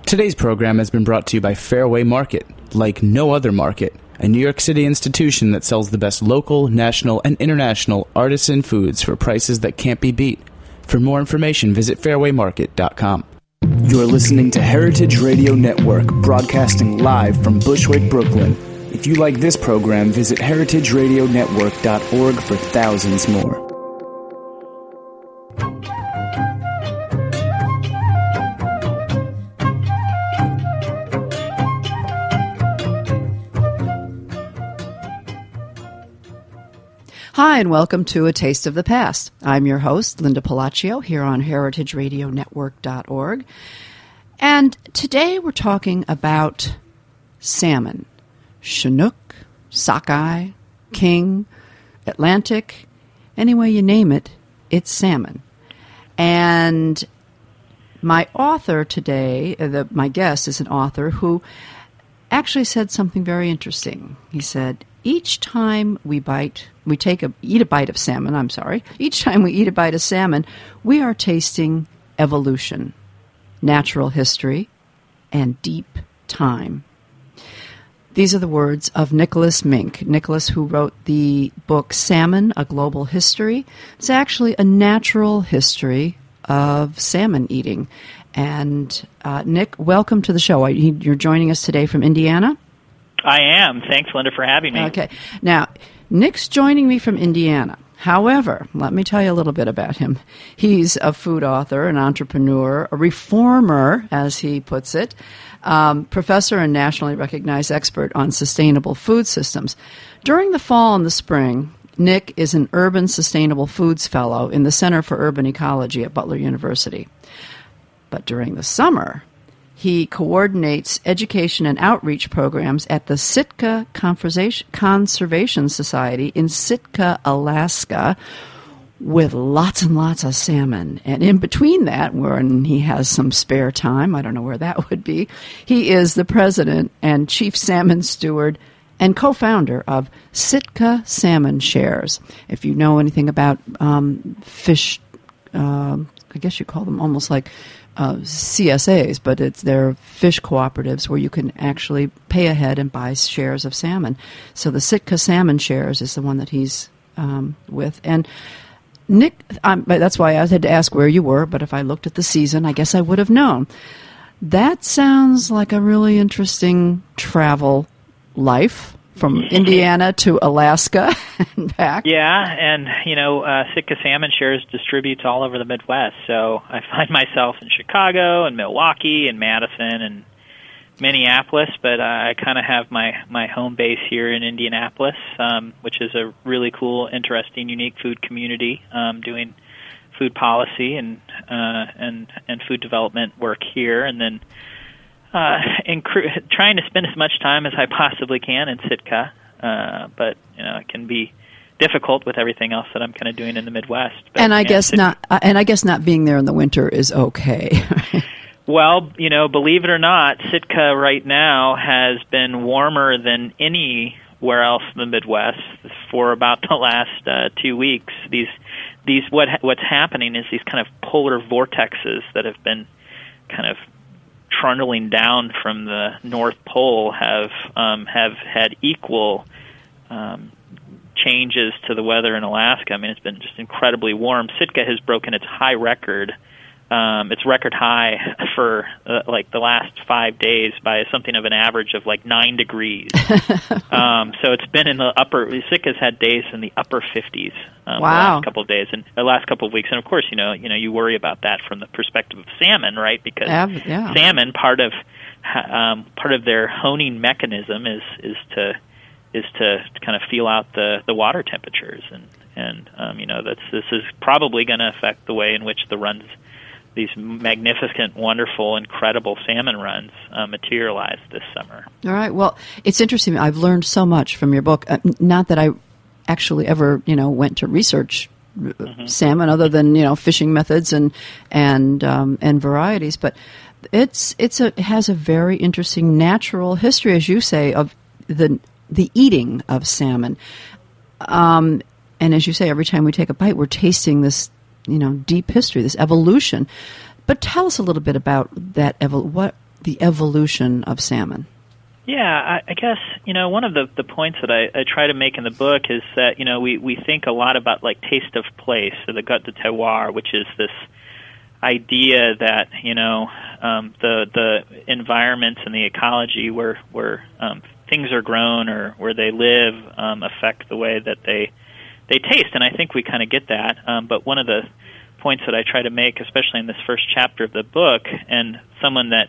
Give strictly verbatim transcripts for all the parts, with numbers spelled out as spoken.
Today's program has been brought to you by Fairway Market, like no other market, a New York City institution that sells the best local, national, and international artisan foods for prices that can't be beat. For more information, visit fairway market dot com. You're listening to Heritage Radio Network, broadcasting live from Bushwick, Brooklyn. If you like this program, visit heritage radio network dot org for thousands more. Hi, and welcome to A Taste of the Past. I'm your host, Linda Palacio, here on heritage radio network dot org. And today we're talking about salmon. Chinook, sockeye, king, Atlantic, any way you name it, it's salmon. And my author today, uh, the, my guest is an author who actually said something very interesting. He said, each time we bite, we take a eat a bite of salmon, I'm sorry, each time we eat a bite of salmon, we are tasting evolution, natural history, and deep time. These are the words of Nicholas Mink. Nicholas, who wrote the book Salmon, A Global History. It's actually a natural history of salmon eating. And uh, Nick, welcome to the show. You're joining us today from Indiana? I am. Thanks, Linda, for having me. Okay. Now, Nick's joining me from Indiana. However, let me tell you a little bit about him. He's a food author, an entrepreneur, a reformer, as he puts it, um, professor and nationally recognized expert on sustainable food systems. During the fall and the spring, Nick is an Urban Sustainable Foods Fellow in the Center for Urban Ecology at Butler University. But during the summer, he coordinates education and outreach programs at the Sitka Conservation Society in Sitka, Alaska, with lots and lots of salmon. And in between that, when he has some spare time, I don't know where that would be, he is the president and chief salmon steward and co-founder of Sitka Salmon Shares. If you know anything about um, fish, uh, I guess you call them almost like Uh, C S As, but it's they're fish cooperatives where you can actually pay ahead and buy shares of salmon. So the Sitka Salmon Shares is the one that he's um, with. And Nick, um, that's why I had to ask where you were, but if I looked at the season, I guess I would have known. That sounds like a really interesting travel life from Indiana to Alaska and back. Yeah, and, you know, uh, Sitka Salmon Shares distributes all over the Midwest, so I find myself in Chicago and Milwaukee and Madison and Minneapolis, but uh, I kind of have my, my home base here in Indianapolis, um, which is a really cool, interesting, unique food community um, doing food policy and, uh, and, and food development work here, and then Uh, incre- trying to spend as much time as I possibly can in Sitka, uh, but you know it can be difficult with everything else that I'm kind of doing in the Midwest. But, and I yeah, guess Sitka- not. Uh, and I guess not being there in the winter is okay. Well, you know, believe it or not, Sitka right now has been warmer than anywhere else in the Midwest for about the last uh, two weeks. These, these, what what's happening is these kind of polar vortexes that have been kind of trundling down from the North Pole have um, have had equal um, changes to the weather in Alaska. I mean, it's been just incredibly warm. Sitka has broken its high record, um, its record high for uh, like the last five days by something of an average of like nine degrees. um, so it's been in the upper. Sitka's had days in the upper fifties. Um, wow. The last couple of days and the last couple of weeks, and of course, you know, you know, you worry about that from the perspective of salmon, right? Because yeah, yeah. salmon, part of um, part of their honing mechanism is is to is to kind of feel out the, the water temperatures, and and um, you know, that's this is probably going to affect the way in which the runs, these magnificent, wonderful, incredible salmon runs uh, materialize this summer. All right. Well, it's interesting. I've learned so much from your book. Uh, not that I actually ever, you know, went to research mm-hmm. salmon, other than, you know, fishing methods and and um, and varieties, but it's it's a it has a very interesting natural history, as you say, of the the eating of salmon. Um, and as you say, every time we take a bite, we're tasting this, you know, deep history, this evolution. But tell us a little bit about that. Evol- what the evolution of salmon? Yeah, I, I guess, you know, one of the, the points that I, I try to make in the book is that, you know, we, we think a lot about, like, taste of place, or the goût de terroir, which is this idea that, you know, um, the the environments and the ecology where, where um, things are grown or where they live um, affect the way that they they taste. And I think we kind of get that. Um, but one of the points that I try to make, especially in this first chapter of the book, and someone that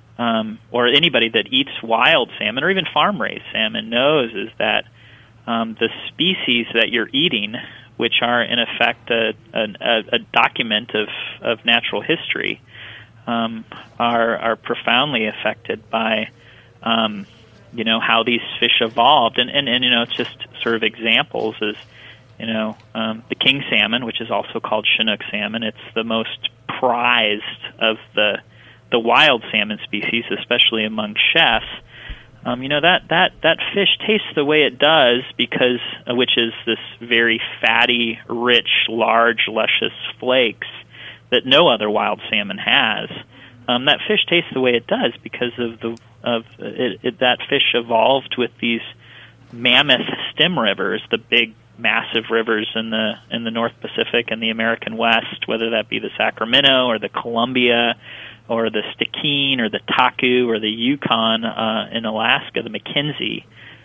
Um, or anybody that eats wild salmon or even farm-raised salmon knows, is that um, the species that you're eating, which are in effect a, a, a document of, of natural history, um, are are profoundly affected by um, you know how these fish evolved. And, and, and you know, it's just sort of examples is you know um, the king salmon, which is also called Chinook salmon. It's the most prized of the the wild salmon species, especially among chefs. Um, you know, that, that, that fish tastes the way it does because, uh, which is this very fatty, rich, large, luscious flakes that no other wild salmon has. Um, that fish tastes the way it does because of the of it, it, that fish evolved with these mammoth stem rivers, the big, massive rivers in the in the North Pacific and the American West, whether that be the Sacramento or the Columbia, or the Stikine, or the Taku, or the Yukon uh, in Alaska, the Mackenzie.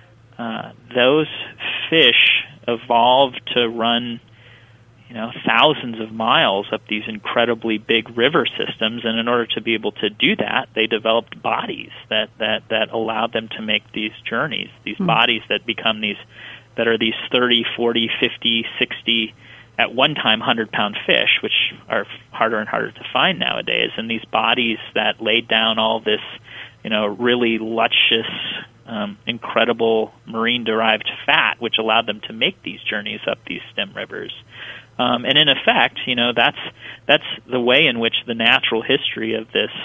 Uh, those fish evolved to run, you know, thousands of miles up these incredibly big river systems, and in order to be able to do that, they developed bodies that that that allowed them to make these journeys. These mm. bodies that become these, that are these thirty, forty, fifty, sixty. At one time hundred-pound fish, which are harder and harder to find nowadays, and these bodies that laid down all this, you know, really luscious, um, incredible marine-derived fat, which allowed them to make these journeys up these stem rivers. Um, and in effect, you know, that's that's the way in which the natural history of this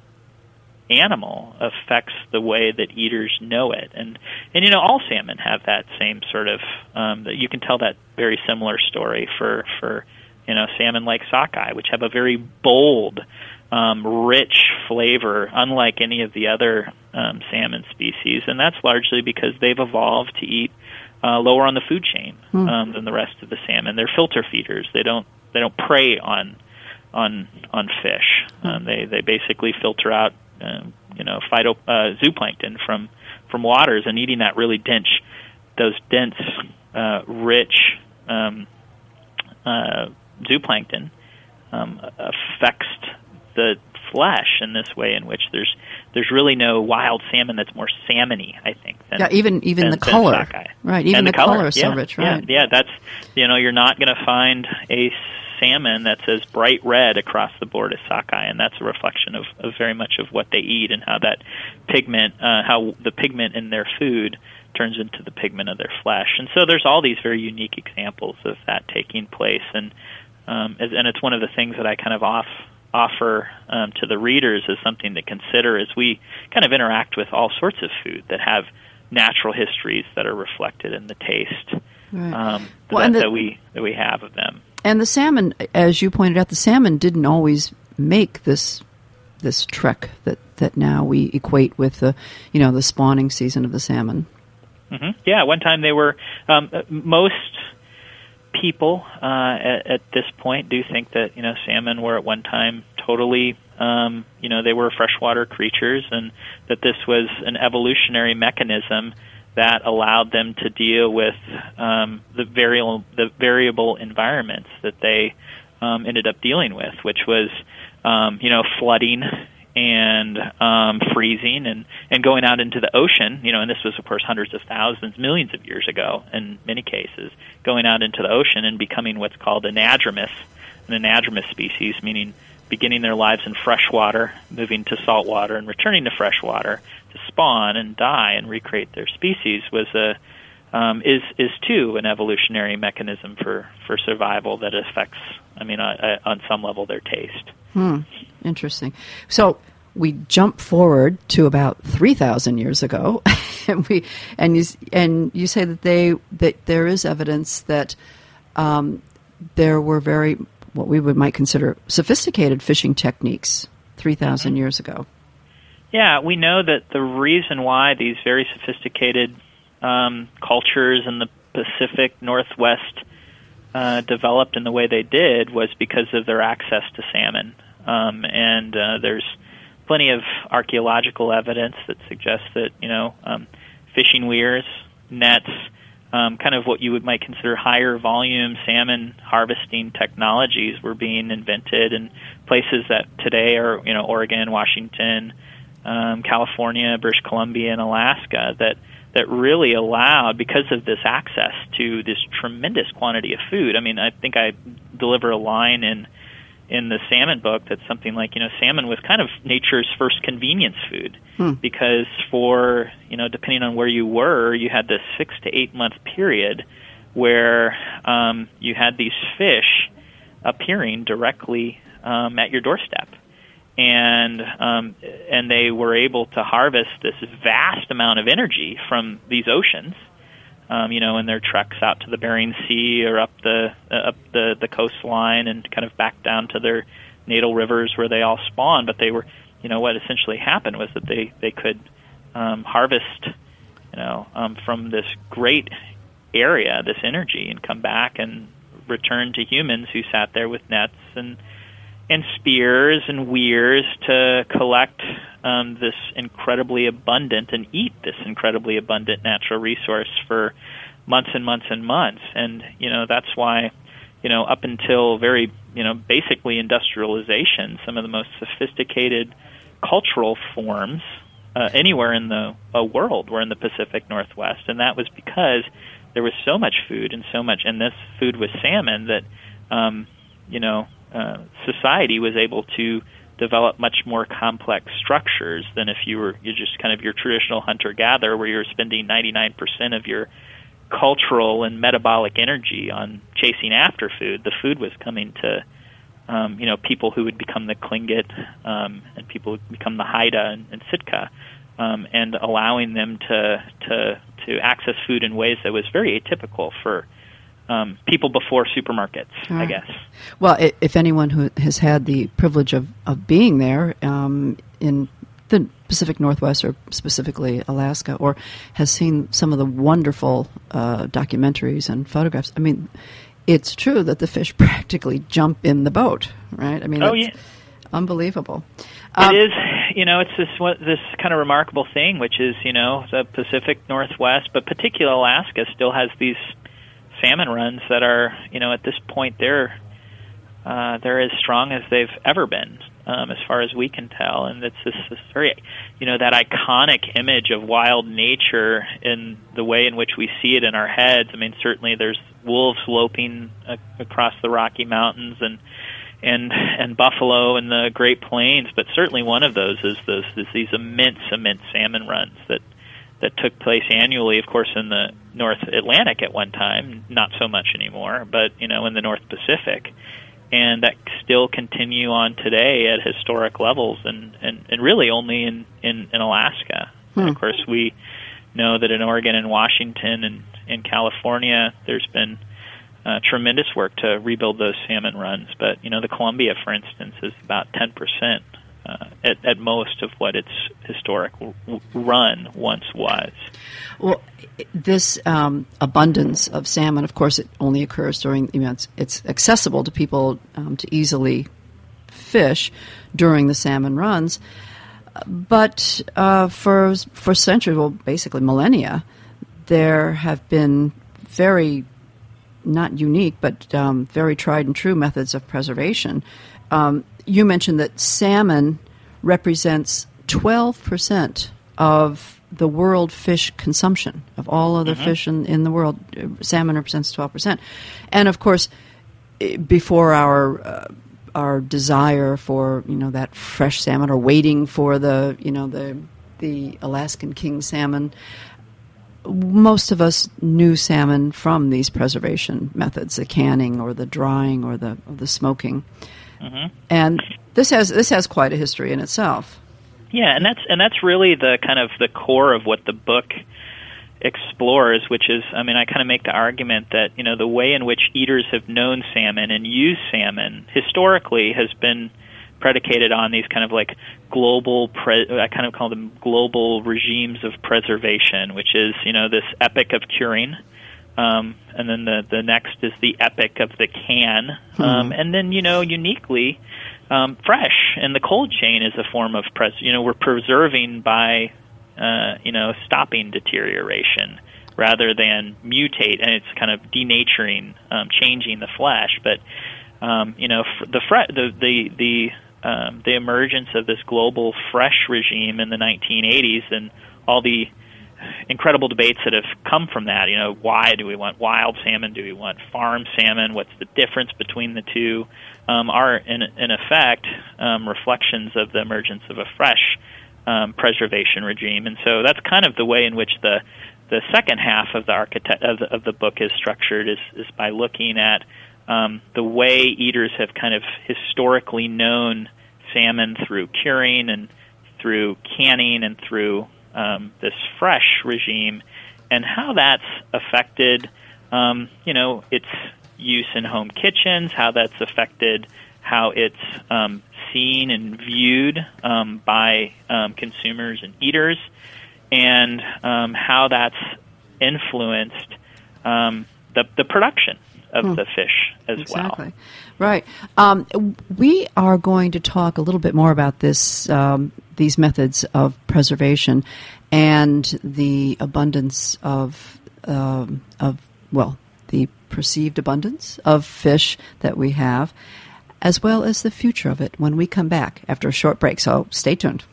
animal affects the way that eaters know it. And, and you know, all salmon have that same sort of, um, that you can tell that very similar story for, for you know, salmon like sockeye, which have a very bold, um, rich flavor, unlike any of the other um, salmon species. And that's largely because they've evolved to eat uh, lower on the food chain um, mm. than the rest of the salmon. They're filter feeders. They don't they don't prey on on on fish. Um, they they basically filter out Um, you know, phyto uh, zooplankton from from waters, and eating that really dense, those dense, uh, rich um, uh, zooplankton um, affects the flesh in this way, in which there's there's really no wild salmon that's more salmony, I think. Than, yeah, even even than, the color, sockeye. Right? Even and the, the color, color is so yeah, rich, right? Yeah, yeah, that's you know, you're not going to find a salmon that's as bright red across the board as sockeye, and that's a reflection of, of very much of what they eat and how that pigment, uh, how the pigment in their food turns into the pigment of their flesh. And so there's all these very unique examples of that taking place, and um, and it's one of the things that I kind of off, offer um, to the readers as something to consider as we kind of interact with all sorts of food that have natural histories that are reflected in the taste right. um, well, that, the, that we that we have of them. And the salmon, as you pointed out, the salmon didn't always make this this trek that, that now we equate with the you know the spawning season of the salmon. Mm-hmm. Yeah, one time they were um, most people uh, at, at this point do think that you know salmon were at one time totally um, you know they were freshwater creatures, and that this was an evolutionary mechanism that allowed them to deal with um, the variable the variable environments that they um, ended up dealing with, which was um, you know flooding and um, freezing and, and going out into the ocean. You know, and this was of course hundreds of thousands, millions of years ago in many cases, going out into the ocean and becoming what's called anadromous, an anadromous species, meaning beginning their lives in freshwater, moving to saltwater, and returning to freshwater to spawn and die and recreate their species, was a um, is is too an evolutionary mechanism for, for survival that affects, I mean, uh, uh, on some level, their taste. Hmm. Interesting. So we jump forward to about three thousand years ago, and we and you and you say that they that there is evidence that um, there were very what we would might consider sophisticated fishing techniques three thousand mm-hmm. years ago. Yeah, we know that the reason why these very sophisticated um, cultures in the Pacific Northwest uh, developed in the way they did was because of their access to salmon. Um, and uh, there's plenty of archaeological evidence that suggests that, you know, um, fishing weirs, nets, um, kind of what you would might consider higher volume salmon harvesting technologies were being invented in places that today are, you know, Oregon, Washington, um, California, British Columbia, and Alaska, that that really allowed, because of this access to this tremendous quantity of food. I mean, I think I deliver a line in in the salmon book that's something like, you know, salmon was kind of nature's first convenience food, hmm. because for, you know, depending on where you were, you had this six to eight month period where um, you had these fish appearing directly um, at your doorstep. And um, and they were able to harvest this vast amount of energy from these oceans, um, you know, in their treks out to the Bering Sea or up the uh, up the, the coastline and kind of back down to their natal rivers where they all spawn. But they were, you know, what essentially happened was that they they could um, harvest, you know, um, from this great area, this energy, and come back and return to humans who sat there with nets and. and spears and weirs to collect um, this incredibly abundant and eat this incredibly abundant natural resource for months and months and months. And, you know, that's why, you know, up until very, you know, basically industrialization, some of the most sophisticated cultural forms uh, anywhere in the uh, world were in the Pacific Northwest. And that was because there was so much food and so much, and this food was salmon, that, um, you know, Uh, society was able to develop much more complex structures than if you were you're just kind of your traditional hunter-gatherer, where you're spending ninety-nine percent of your cultural and metabolic energy on chasing after food. The food was coming to, um, you know, people who would become the Tlingit um, and people who would become the Haida and, and Sitka, um, and allowing them to, to, to access food in ways that was very atypical for Um, people before supermarkets, right. I guess. Well, if anyone who has had the privilege of, of being there um, in the Pacific Northwest, or specifically Alaska, or has seen some of the wonderful uh, documentaries and photographs, I mean, it's true that the fish practically jump in the boat, right? I mean, oh, it's yeah. unbelievable. It um, is, you know, it's this this kind of remarkable thing, which is, you know, the Pacific Northwest, but particularly Alaska, still has these salmon runs that are, you know, at this point they're uh, they're as strong as they've ever been, um, as far as we can tell. And it's this, this very, you know, that iconic image of wild nature in the way in which we see it in our heads. I mean, certainly there's wolves loping uh, across the Rocky Mountains and and and buffalo in the Great Plains, but certainly one of those is those is these immense, immense salmon runs that. that took place annually, of course, in the North Atlantic at one time, not so much anymore, but, you know, in the North Pacific. And that still continue on today at historic levels, and, and, and really only in, in, in Alaska. Hmm. And of course, we know that in Oregon and Washington and in California, there's been uh, tremendous work to rebuild those salmon runs. But, you know, the Columbia, for instance, is about ten percent. Uh, at, at most of what its historic w- run once was. Well, this um, abundance of salmon, of course, it only occurs during, you know, it's, it's accessible to people um, to easily fish during the salmon runs. But uh, for for centuries, well, basically millennia, there have been very, not unique, but um, very tried and true methods of preservation. Um, you mentioned that salmon represents twelve percent of the world fish consumption, of all other mm-hmm. fish in, in the world. Salmon represents twelve percent. And, of course, before our uh, our desire for, you know, that fresh salmon, or waiting for the, you know, the the Alaskan king salmon, most of us knew salmon from these preservation methods, the canning or the drying or the or the smoking. Mm-hmm. And this has this has quite a history in itself. Yeah, and that's and that's really the kind of the core of what the book explores, which is, I mean, I kind of make the argument that, you know, the way in which eaters have known salmon and used salmon historically has been predicated on these kind of like global, pre- I kind of call them global regimes of preservation, which is, you know, this epic of curing. Um, and then the, the next is the epic of the can. Hmm. Um, and then, you know, uniquely, um, fresh. And the cold chain is a form of, pres- you know, we're preserving by, uh, you know, stopping deterioration rather than mutate. And it's kind of denaturing, um, changing the flesh. But, um, you know, fr- the, fre- the, the, the, um, the emergence of this global fresh regime in the nineteen eighties and all the incredible debates that have come from that. You know, why do we want wild salmon? Do we want farm salmon? What's the difference between the two? Um, are, in, in effect, um, reflections of the emergence of a fresh um, preservation regime. And so that's kind of the way in which the the second half of the architect of the, of the book is structured, is, is by looking at um, the way eaters have kind of historically known salmon through curing and through canning and through Um, this fresh regime, and how that's affected, um, you know, its use in home kitchens, how that's affected how it's um, seen and viewed um, by um, consumers and eaters, and um, how that's influenced um, the, the production of hmm. the fish as exactly. well. Right. Um, we are going to talk a little bit more about this, um, these methods of preservation and the abundance of, um, of well, the perceived abundance of fish that we have, as well as the future of it when we come back after a short break. So stay tuned.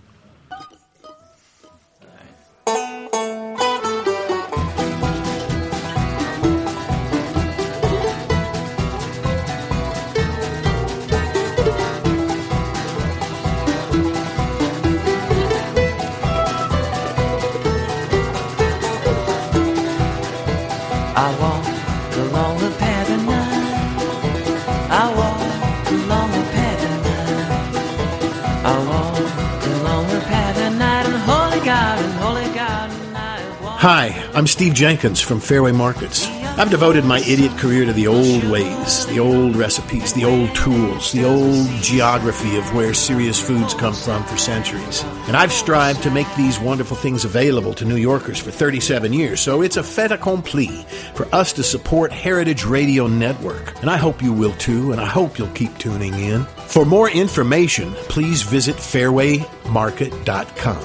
Hi, I'm Steve Jenkins from Fairway Markets. I've devoted my idiot career to the old ways, the old recipes, the old tools, the old geography of where serious foods come from for centuries. And I've strived to make these wonderful things available to New Yorkers for thirty-seven years, so it's a fait accompli for us to support Heritage Radio Network. And I hope you will too, and I hope you'll keep tuning in. For more information, please visit fairway market dot com.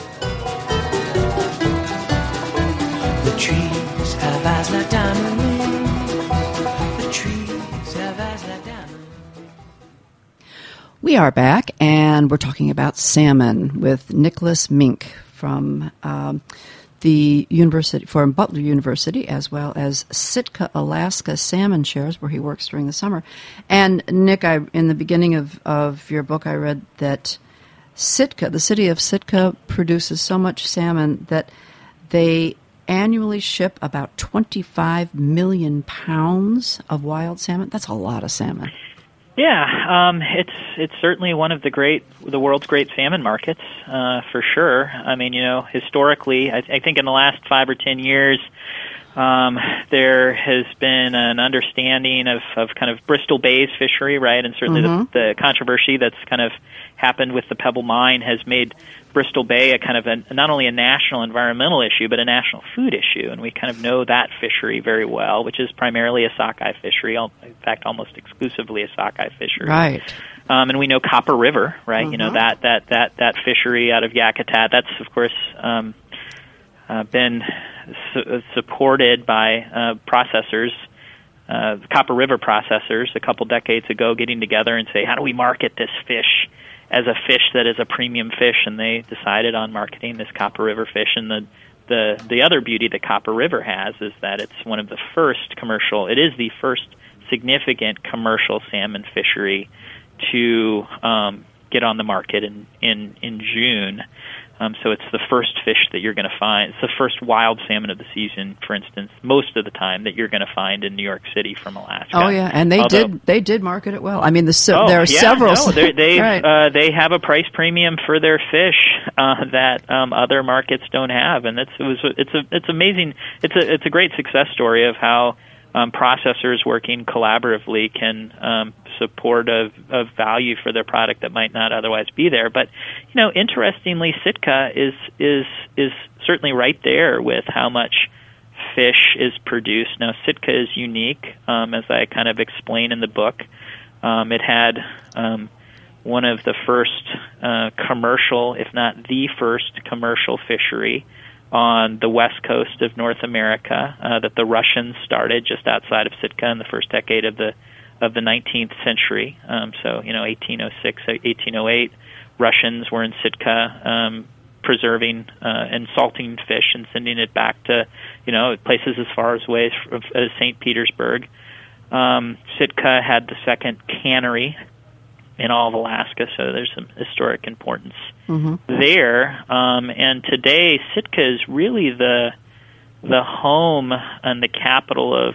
The trees have eyes like diamond rings. The trees have eyes like diamond rings. We are back, and we're talking about salmon with Nicholas Mink from um, the university, from Butler University, as well as Sitka, Alaska Salmon Shares, where he works during the summer. And Nick, I, in the beginning of, of your book, I read that Sitka, the city of Sitka, produces so much salmon that they annually ship about twenty-five million pounds of wild salmon. That's a lot of salmon. Yeah, um, it's it's certainly one of the great, the world's great salmon markets, uh, for sure. I mean, you know, historically, I, I think in the last five or ten years, um, there has been an understanding of, of kind of Bristol Bay's fishery, right? And certainly mm-hmm. the, the controversy that's kind of happened with the Pebble Mine has made Bristol Bay a kind of a, not only a national environmental issue, but a national food issue. And we kind of know that fishery very well, which is primarily a sockeye fishery, in fact, almost exclusively a sockeye fishery. Right. Um, and we know Copper River, right? Mm-hmm. You know, that, that, that, that fishery out of Yakutat, that's, of course, um, uh, been su- supported by uh, processors, uh, Copper River processors, a couple decades ago, getting together and say, how do we market this fish as a fish that is a premium fish? And they decided on marketing this Copper River fish. And the, the, the other beauty that Copper River has is that it's one of the first commercial, it is the first significant commercial salmon fishery to um, get on the market in, in, in June. Um, so it's the first fish that you're going to find. It's the first wild salmon of the season, for instance, most of the time that you're going to find in New York City from Alaska. Oh yeah, and they Although, did they did market it well. I mean, the so, oh, there are yeah, several. No, they right. uh, they have a price premium for their fish uh, that um, other markets don't have, and it's it was it's a it's amazing. It's a it's a great success story of how um, processors working collaboratively can um, support of, of value for their product that might not otherwise be there. But, you know, interestingly, Sitka is is is certainly right there with how much fish is produced. Now, Sitka is unique, um, as I kind of explain in the book. Um, it had um, one of the first uh, commercial, if not the first commercial fishery on the west coast of North America uh, that the Russians started just outside of Sitka in the first decade of the of the nineteenth century. Um, so, you know, eighteen oh six, eighteen oh eight, Russians were in Sitka um, preserving uh, and salting fish and sending it back to, you know, places as far as away as, as Saint Petersburg. Um, Sitka had the second cannery in all of Alaska, so there's some historic importance mm-hmm. there. Um, and today, Sitka is really the the home and the capital of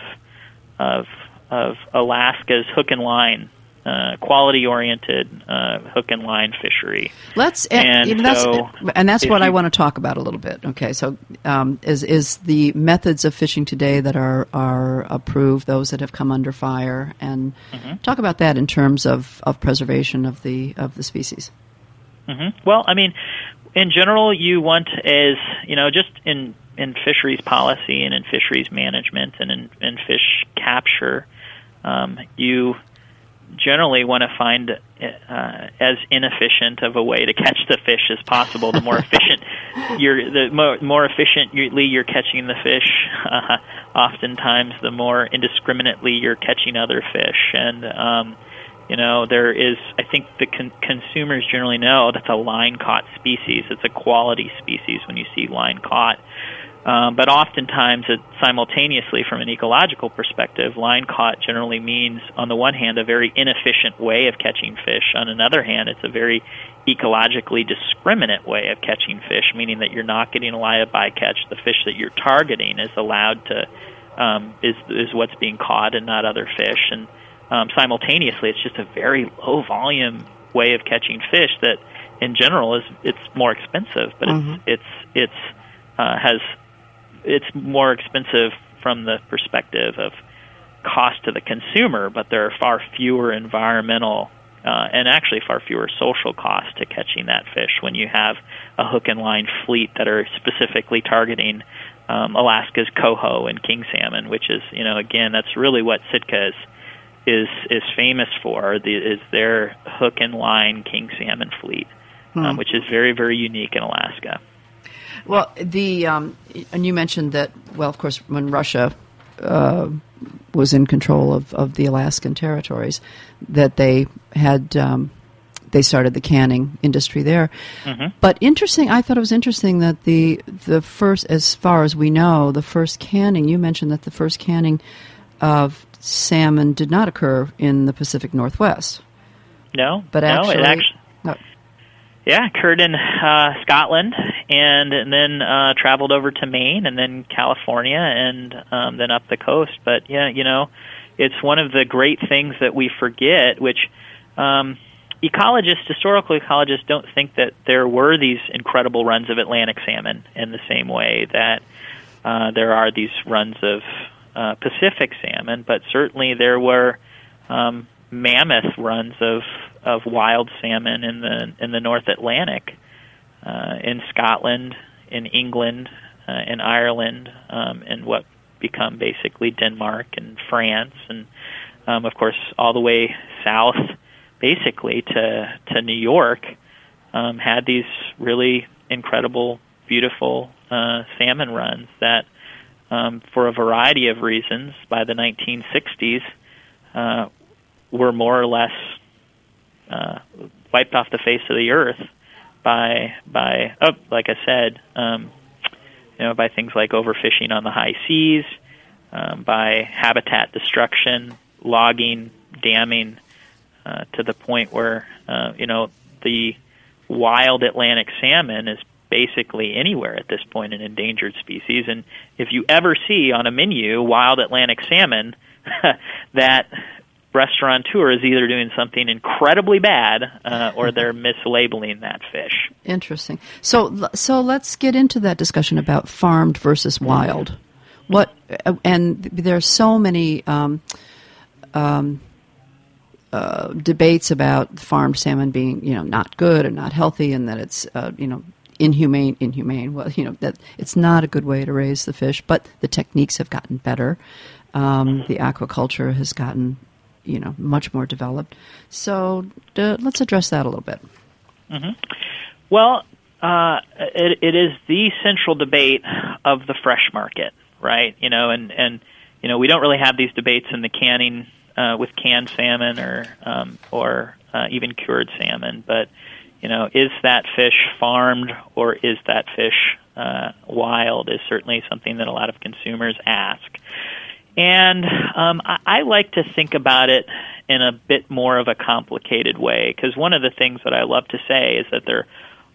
of of Alaska's hook and line, uh, quality-oriented uh, hook and line fishery. Let's and, and, you know, that's, so and that's what you, I want to talk about a little bit. Okay, so um, is is the methods of fishing today that are are approved, those that have come under fire, and mm-hmm. talk about that in terms of, of preservation of the of the species. Mm-hmm. Well, I mean, in general, you want as you know, just in in fisheries policy and in fisheries management and in, in fish capture. Um, you generally want to find uh, as inefficient of a way to catch the fish as possible. The more efficient you're, the more, more efficiently you're catching the fish. Uh, oftentimes, the more indiscriminately you're catching other fish. And um, you know, there is. I think the con- consumers generally know that's a line caught species. It's a quality species when you see line caught. Um, but oftentimes, it, simultaneously, from an ecological perspective, line caught generally means, on the one hand, a very inefficient way of catching fish. On another hand, it's a very ecologically discriminate way of catching fish, meaning that you're not getting a live bycatch. The fish that you're targeting is allowed to um, is is what's being caught, and not other fish. And um, simultaneously, it's just a very low volume way of catching fish that, in general, is it's more expensive, but mm-hmm. it's it's it's uh, has it's more expensive from the perspective of cost to the consumer, but there are far fewer environmental uh, and actually far fewer social costs to catching that fish when you have a hook and line fleet that are specifically targeting um, Alaska's coho and king salmon, which is, you know, again, that's really what Sitka is is, is famous for, the, is their hook and line king salmon fleet, hmm. um, which is very, very unique in Alaska. Well, the um, and you mentioned that, well, of course, when Russia uh, was in control of, of the Alaskan territories, that they had um, they started the canning industry there. Mm-hmm. But interesting, I thought it was interesting that the the first, as far as we know, the first canning. You mentioned that the first canning of salmon did not occur in the Pacific Northwest. No, but actually, no, it actually. No. Yeah, occurred in uh, Scotland, and, and then uh, traveled over to Maine, and then California, and um, then up the coast. But yeah, you know, it's one of the great things that we forget, which um, ecologists, historical ecologists, don't think that there were these incredible runs of Atlantic salmon in the same way that uh, there are these runs of uh, Pacific salmon. But certainly there were um, mammoth runs of of wild salmon in the in the North Atlantic, uh, in Scotland, in England, uh, in Ireland, um, and what become basically Denmark and France, and um, of course all the way south, basically to to New York, um, had these really incredible, beautiful uh, salmon runs that, um, for a variety of reasons, by the nineteen sixties, uh, were more or less Uh, wiped off the face of the earth by by oh, like I said, um, you know, by things like overfishing on the high seas, um, by habitat destruction, logging, damming, uh, to the point where uh, you know, the wild Atlantic salmon is basically anywhere at this point an endangered species. And if you ever see on a menu wild Atlantic salmon, that restaurateur is either doing something incredibly bad uh, or they're mislabeling that fish. Interesting. So, so let's get into that discussion about farmed versus wild. What uh, and there are so many um, um, uh, debates about farmed salmon being, you know, not good and not healthy, and that it's, uh, you know, inhumane. Inhumane. Well, you know, that it's not a good way to raise the fish. But the techniques have gotten better. Um, the aquaculture has gotten, you know, much more developed. So uh, let's address that a little bit. Mm-hmm. Well, uh, it, it is the central debate of the fresh market, right? You know, and, and you know, we don't really have these debates in the canning uh, with canned salmon or um, or uh, even cured salmon. But you know, is that fish farmed or is that fish uh, wild? Is certainly something that a lot of consumers ask. And um, I, I like to think about it in a bit more of a complicated way, because one of the things that I love to say is that they're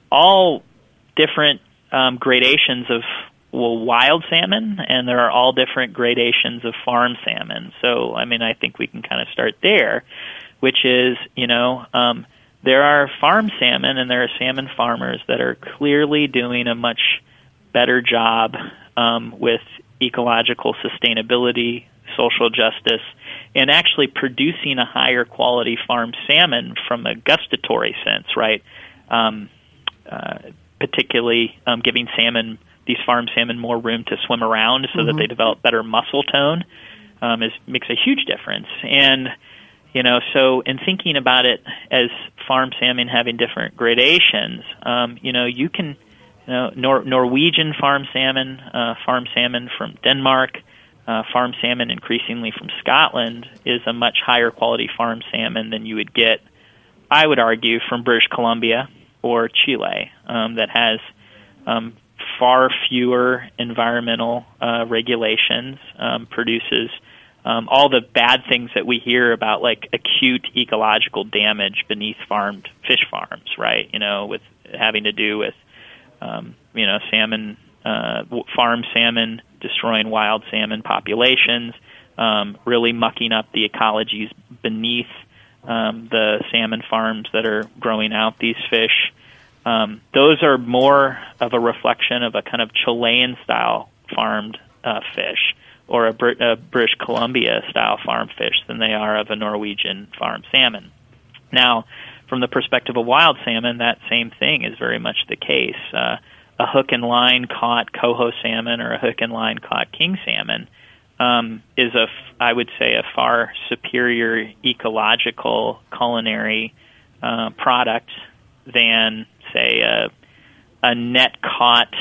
all different um, gradations of well, wild salmon, and there are all different gradations of farm salmon. So, I mean, I think we can kind of start there, which is, you know, um, there are farm salmon and there are salmon farmers that are clearly doing a much better job um, with ecological sustainability, social justice, and actually producing a higher quality farm salmon from a gustatory sense, right? Um, uh, particularly um, giving salmon, these farm salmon, more room to swim around so mm-hmm. that they develop better muscle tone um, is makes a huge difference. And you know, so in thinking about it as farm salmon having different gradations, um, you know, you can. You know, Nor- Norwegian farm salmon, uh, farm salmon from Denmark, uh, farm salmon increasingly from Scotland is a much higher quality farm salmon than you would get, I would argue, from British Columbia or Chile, um, that has um, far fewer environmental uh, regulations, um, produces um, all the bad things that we hear about, like acute ecological damage beneath farmed fish farms, right? You know, with having to do with Um, you know, salmon, uh, farm salmon destroying wild salmon populations, um, really mucking up the ecologies beneath um, the salmon farms that are growing out these fish. Um, those are more of a reflection of a kind of Chilean-style farmed uh, fish or a, Brit- a British Columbia-style farm fish than they are of a Norwegian farmed salmon. Now, from the perspective of wild salmon, that same thing is very much the case. Uh, a hook and line caught coho salmon or a hook and line caught king salmon um, is, a, I would say, a far superior ecological culinary uh, product than, say, a, a net caught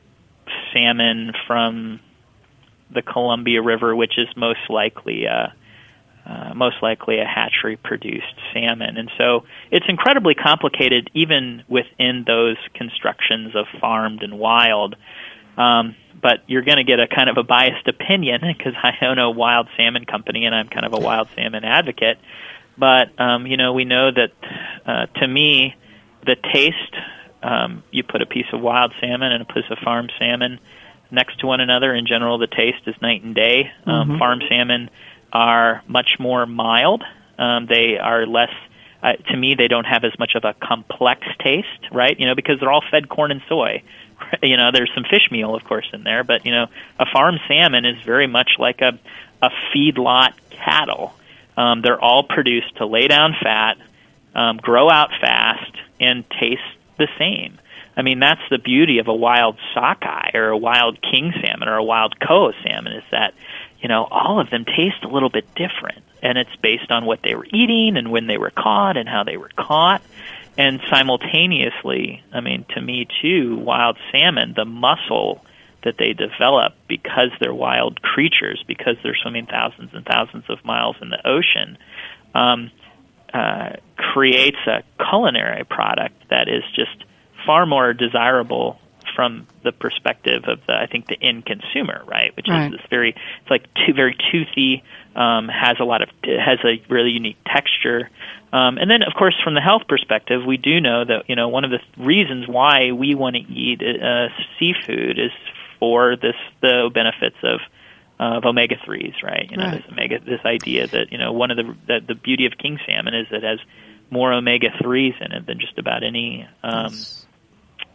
salmon from the Columbia River, which is most likely a Uh, most likely a hatchery-produced salmon. And so it's incredibly complicated even within those constructions of farmed and wild. Um, but you're going to get a kind of a biased opinion because I own a wild salmon company and I'm kind of a wild salmon advocate. But, um, you know, we know that uh, to me, the taste, um, you put a piece of wild salmon and a piece of farmed salmon next to one another. In general, the taste is night and day. Um, mm-hmm. Farmed salmon are much more mild. Um, they are less, uh, to me, they don't have as much of a complex taste, right? You know, because they're all fed corn and soy. You know, there's some fish meal, of course, in there, but, you know, a farm salmon is very much like a, a feedlot cattle. Um, they're all produced to lay down fat, um, grow out fast, and taste the same. I mean, that's the beauty of a wild sockeye or a wild king salmon or a wild coho salmon is that, you know, all of them taste a little bit different, and it's based on what they were eating and when they were caught and how they were caught. And simultaneously, I mean, to me, too, wild salmon, the muscle that they develop because they're wild creatures, because they're swimming thousands and thousands of miles in the ocean, um, uh, creates a culinary product that is just far more desirable from the perspective of the, I think, the end consumer, right? Which right. is this very, it's like too, very toothy, um, has a lot of, has a really unique texture. Um, and then, of course, from the health perspective, we do know that, you know, one of the reasons why we want to eat uh, seafood is for this, the benefits of, uh, of omega threes, right? You know, right. this omega, this idea that, you know, one of the, that the beauty of king salmon is it has more omega threes in it than just about any, um, yes.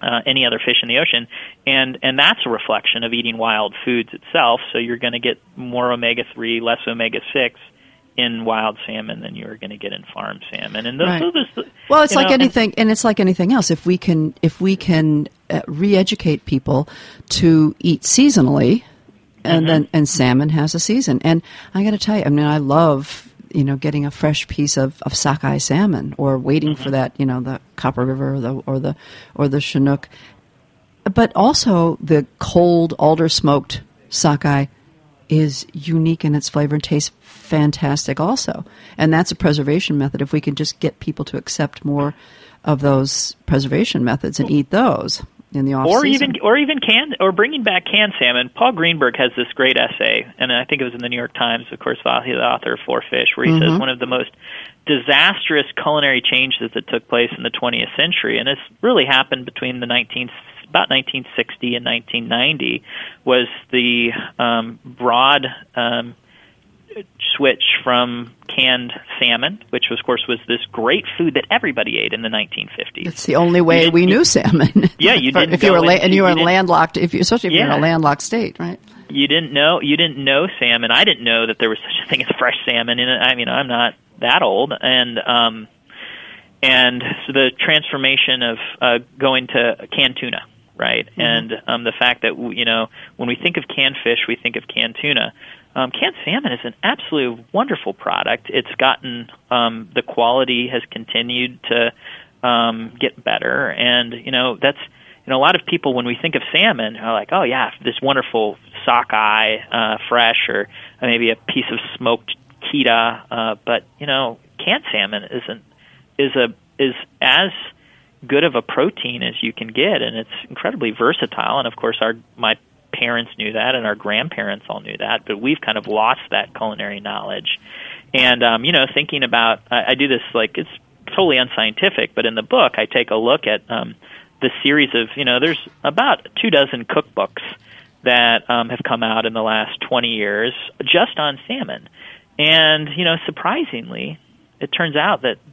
uh, any other fish in the ocean, and and that's a reflection of eating wild foods itself. So you're going to get more omega three, less omega six in wild salmon than you are going to get in farm salmon. And those, Right. those, Well, it's you like know, and- anything, and it's like anything else. If we can, if we can uh, re-educate people to eat seasonally, and Mhm. then and salmon has a season. And I got to tell you, I mean, I love you know getting a fresh piece of, of sockeye salmon, or waiting for that, you know, the Copper River or the or the or the Chinook, but also the cold alder smoked sockeye is unique in its flavor and tastes fantastic also. And that's a preservation method. If we can just get people to accept more of those preservation methods and eat those in the off or season. even or even canned or bringing back canned salmon. Paul Greenberg has this great essay, and I think it was in the New York Times, of course, he's the author of Four Fish, where he Mhm. says one of the most disastrous culinary changes that took place in the twentieth century, and this really happened between the nineteen about nineteen sixty and nineteen ninety, was the um, broad um, switch from canned salmon, which of course was this great food that everybody ate in the nineteen fifties. It's the only way You we didn't- knew salmon. Yeah, you For- didn't if you go were la- into- and you were you didn't- landlocked, if you, especially if you're in Yeah. a landlocked state, right? You didn't know you didn't know salmon. I didn't know that there was such a thing as fresh salmon. And I mean, I'm not that old, and um, and so the transformation of uh, going to canned tuna, right? Mm-hmm. And um, the fact that you know when we think of canned fish, we think of canned tuna. Um, canned salmon is an absolute wonderful product. It's gotten um, the quality has continued to um, get better, and you know that's you know a lot of people when we think of salmon are like, oh yeah, this wonderful sockeye, uh, fresh, or maybe a piece of smoked kita. Uh, but you know, canned salmon isn't is a is as good of a protein as you can get, and it's incredibly versatile. And of course, our my parents knew that, and our grandparents all knew that, but we've kind of lost that culinary knowledge. And um, you know, thinking about, I, I do this like it's totally unscientific, but in the book, I take a look at um, the series of, you know, there's about two dozen cookbooks that um, have come out in the last twenty years just on salmon. And you know, surprisingly, it turns out that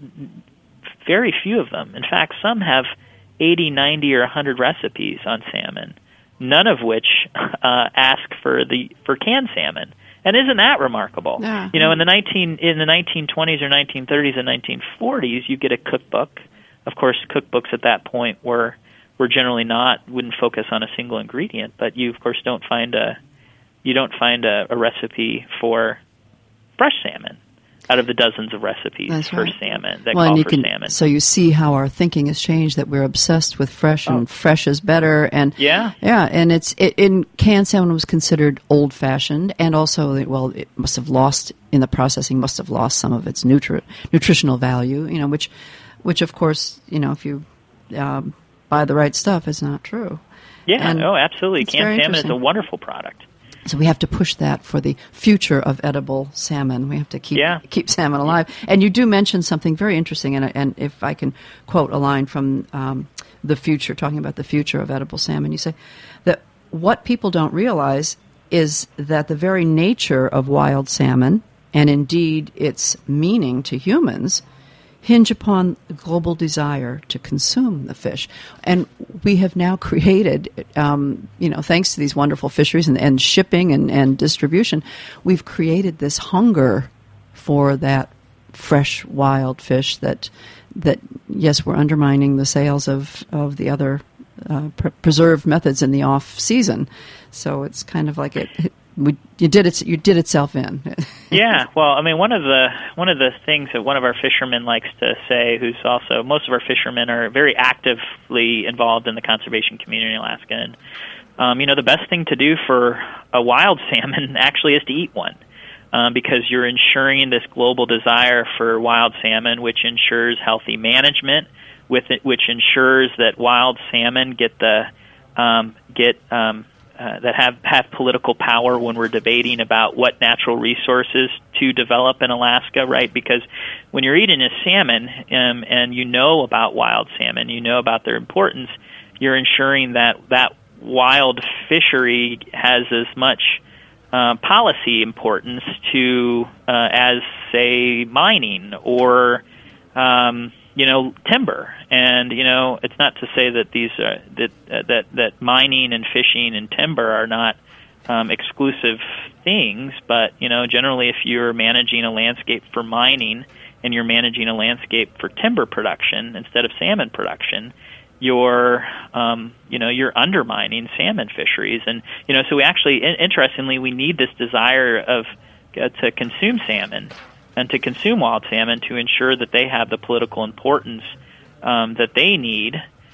very few of them, in fact, some have eighty, ninety, or one hundred recipes on salmon, none of which uh, ask for the for canned salmon. And isn't that remarkable? Yeah. You know, in the nineteen in the nineteen twenties or nineteen thirties and nineteen forties, you get a cookbook. Of course, cookbooks at that point were were generally not wouldn't focus on a single ingredient, but you of course don't find a you don't find a, a recipe for fresh salmon out of the dozens of recipes That's for right. salmon that Well, call and you for can, salmon. so you see how our thinking has changed, that we're obsessed with fresh, and Oh. fresh is better. And Yeah. yeah, and it's it, in canned salmon was considered old fashioned, and also, well, it must have lost in the processing, must have lost some of its nutri- nutritional value. You know, which, which of course, you know, if you um, buy the right stuff, is not true. Yeah, And oh, absolutely. it's very Canned salmon is a interesting. wonderful product. So we have to push that for the future of edible salmon. We have to keep Yeah. keep salmon alive. And you do mention something very interesting, and, and if I can quote a line from um, the future, talking about the future of edible salmon, you say that what people don't realize is that the very nature of wild salmon, and indeed its meaning to humans, hinge upon the global desire to consume the fish. And we have now created, um, you know, thanks to these wonderful fisheries and, and shipping and, and distribution, we've created this hunger for that fresh wild fish that, that yes, we're undermining the sales of, of the other uh, pre- preserved methods in the off season. So it's kind of like it, it we, you did it, you did itself in. Yeah, well, I mean, one of the one of the things that one of our fishermen likes to say, who's also most of our fishermen are very actively involved in the conservation community in Alaska, and um, you know, the best thing to do for a wild salmon actually is to eat one, um, because you're ensuring this global desire for wild salmon, which ensures healthy management, with it, which ensures that wild salmon get the um, get um, Uh, that have, have political power when we're debating about what natural resources to develop in Alaska, right? Because when you're eating a salmon um, and you know about wild salmon, you know about their importance, you're ensuring that that wild fishery has as much uh, policy importance to uh, as, say, mining or um, you know, timber. And, you know, it's not to say that these are, that, uh, that, that mining and fishing and timber are not um, exclusive things, but, you know, generally if you're managing a landscape for mining and you're managing a landscape for timber production instead of salmon production, you're, um, you know, you're undermining salmon fisheries. And, you know, so we actually, interestingly, we need this desire of uh, to consume salmon and to consume wild salmon to ensure that they have the political importance um, that they need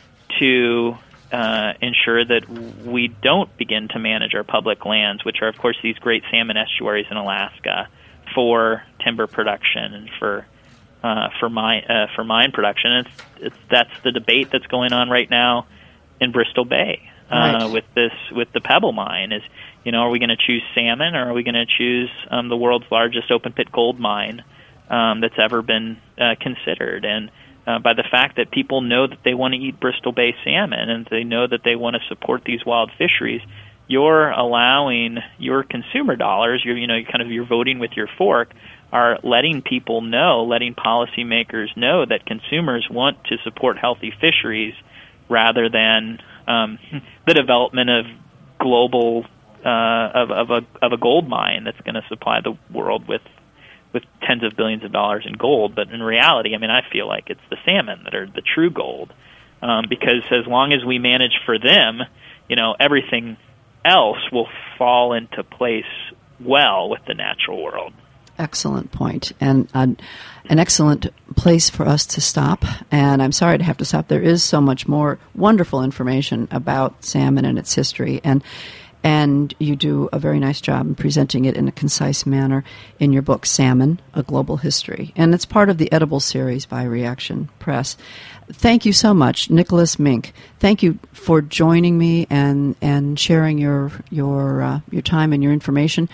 to uh, ensure that we don't begin to manage our public lands, which are, of course, these great salmon estuaries in Alaska for timber production and for uh, for mine uh, for mine production. And it's, it's that's the debate that's going on right now in Bristol Bay uh, right. with this with the Pebble Mine. Is you know, are we going to choose salmon, or are we going to choose um, the world's largest open-pit gold mine um, that's ever been uh, considered? And uh, by the fact that people know that they want to eat Bristol Bay salmon and they know that they want to support these wild fisheries, you're allowing your consumer dollars, you're, you know, kind of you're voting with your fork, are letting people know, letting policymakers know that consumers want to support healthy fisheries rather than um, the development of global Uh, of, of a of a gold mine that's going to supply the world with with tens of billions of dollars in gold. But in reality, I mean, I feel like it's the salmon that are the true gold, um, because as long as we manage for them, you know, everything else will fall into place well with the natural world. Excellent point, and uh, an excellent place for us to stop. And I'm sorry to have to stop. There is so much more wonderful information about salmon and its history, and And you do a very nice job in presenting it in a concise manner in your book, Salmon, A Global History. And it's part of the Edible series by Reaction Press. Thank you so much, Nicholas Mink. Thank you for joining me and, and sharing your your uh, your time and your information.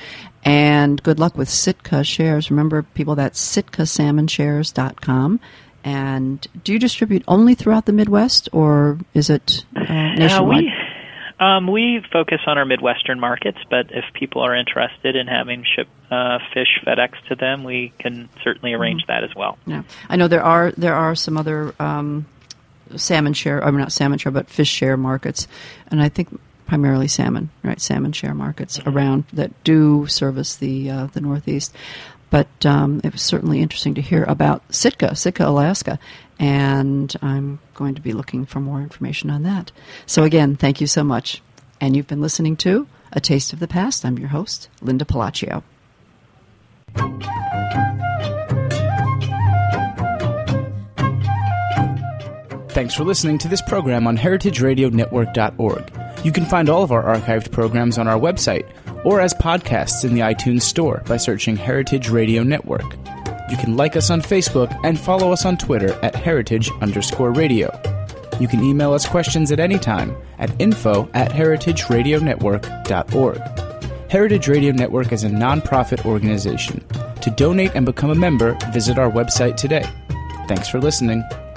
And good luck with Sitka Shares. Remember, people, that's sitka salmon shares dot com. And do you distribute only throughout the Midwest, or is it uh, nationwide? Uh, we- Um, we focus on our Midwestern markets, but if people are interested in having ship uh, fish FedEx to them, we can certainly arrange mm-hmm. that as well. Yeah, I know there are there are some other um, salmon share, I mean not salmon share, but fish share markets, and I think primarily salmon, right? Salmon share markets mm-hmm. around that do service the uh, the Northeast. But um, it was certainly interesting to hear about Sitka, Sitka, Alaska, and I'm going to be looking for more information on that. So again, thank you so much. And you've been listening to A Taste of the Past. I'm your host, Linda Palacio. Thanks for listening to this program on heritage radio network dot org. You can find all of our archived programs on our website or as podcasts in the iTunes Store by searching Heritage Radio Network. You can like us on Facebook and follow us on Twitter at heritage underscore radio. You can email us questions at any time at info at heritage radio network dot org. Heritage Radio Network is a non-profit organization. To donate and become a member, visit our website today. Thanks for listening.